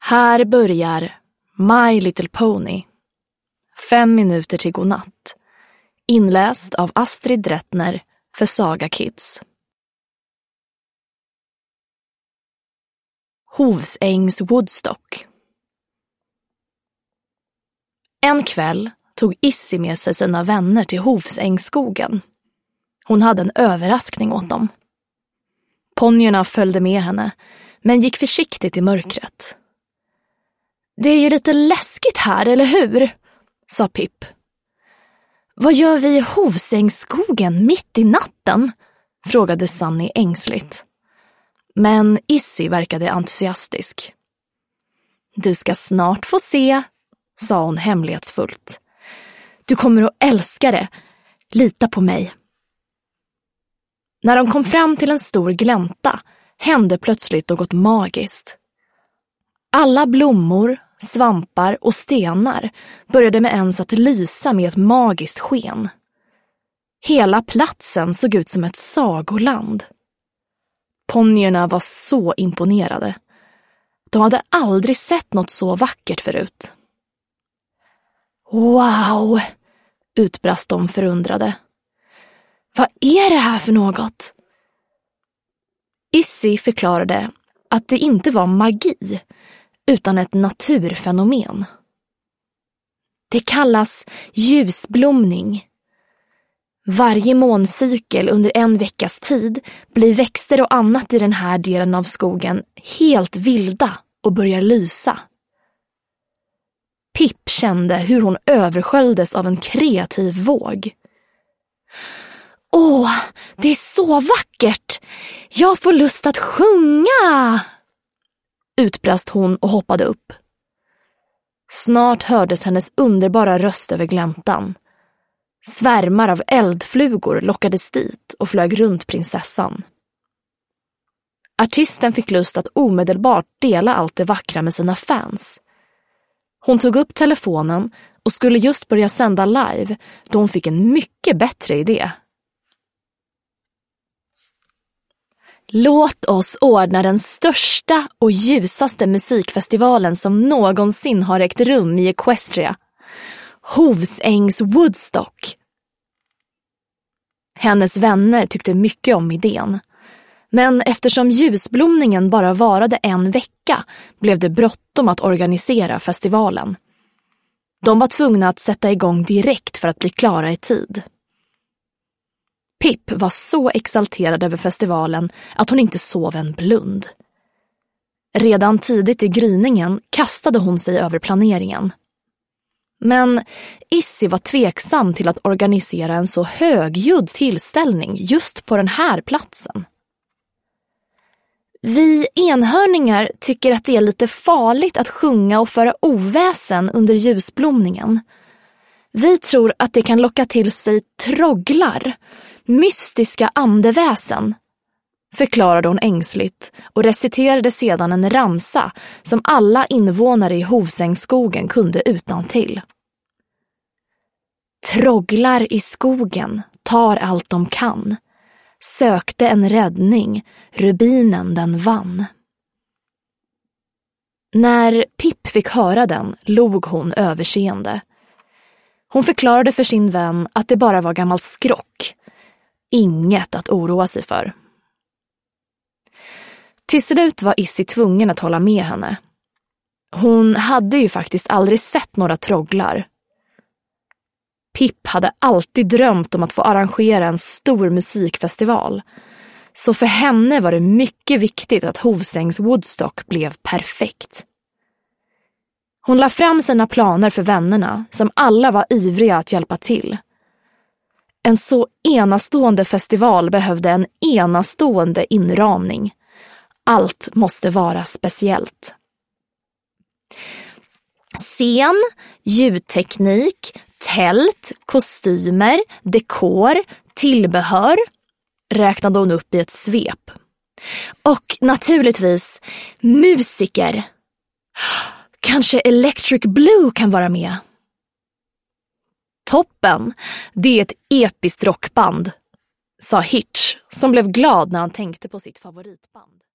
Här börjar My Little Pony. 5 minuter till godnatt. Inläst av Astrid Rättner för Saga Kids. Hovsängs Woodstock. En kväll tog Issy med sig sina vänner till Hovsängsskogen. Hon hade en överraskning åt dem. Ponjerna följde med henne, men gick försiktigt i mörkret. Det är ju lite läskigt här, eller hur? Sa Pip. Vad gör vi i Hovsängsskogen mitt i natten? Frågade Sunny ängsligt. Men Issy verkade entusiastisk. Du ska snart få se, sa hon hemlighetsfullt. Du kommer att älska det. Lita på mig. När de kom fram till en stor glänta hände plötsligt något magiskt. Alla blommor, svampar och stenar började med ens att lysa med ett magiskt sken. Hela platsen såg ut som ett sagoland. Ponjerna var så imponerade. De hade aldrig sett något så vackert förut. Wow, utbrast de förundrade. Vad är det här för något? Issy förklarade att det inte var magi utan ett naturfenomen. Det kallas ljusblomning. Varje måncykel under en veckas tid blir växter och annat i den här delen av skogen helt vilda och börjar lysa. Pip kände hur hon översköljdes av en kreativ våg. Åh, det är så vackert! Jag får lust att sjunga! Utbrast hon och hoppade upp. Snart hördes hennes underbara röst över gläntan. Svärmar av eldflugor lockades dit och flög runt prinsessan. Artisten fick lust att omedelbart dela allt det vackra med sina fans. Hon tog upp telefonen och skulle just börja sända live då hon fick en mycket bättre idé. Låt oss ordna den största och ljusaste musikfestivalen som någonsin har ägt rum i Equestria. Hovsängs Woodstock. Hennes vänner tyckte mycket om idén. Men eftersom ljusblomningen bara varade en vecka blev det bråttom att organisera festivalen. De var tvungna att sätta igång direkt för att bli klara i tid. Pip var så exalterad över festivalen att hon inte sov en blund. Redan tidigt i gryningen kastade hon sig över planeringen. Men Issy var tveksam till att organisera en så högljudd tillställning just på den här platsen. Vi enhörningar tycker att det är lite farligt att sjunga och föra oväsen under ljusblomningen. Vi tror att det kan locka till sig trogglar, mystiska andeväsen, förklarade hon ängsligt och reciterade sedan en ramsa som alla invånare i Hovsängsskogen kunde utantill. Trogglar i skogen tar allt de kan. Sökte en räddning, rubinen den vann. När Pip fick höra den log hon överseende. Hon förklarade för sin vän att det bara var gammal skrock. Inget att oroa sig för. Till slut var Issy tvungen att hålla med henne. Hon hade ju faktiskt aldrig sett några trogglar. Pip hade alltid drömt om att få arrangera en stor musikfestival. Så för henne var det mycket viktigt att Hovsängs Woodstock blev perfekt. Hon la fram sina planer för vännerna som alla var ivriga att hjälpa till. En så enastående festival behövde en enastående inramning. Allt måste vara speciellt. Scen, ljudteknik, tält, kostymer, dekor, tillbehör, räknade hon upp i ett svep. Och naturligtvis musiker. Kanske Electric Blue kan vara med. Toppen, det är ett episkt rockband, sa Hitch som blev glad när han tänkte på sitt favoritband.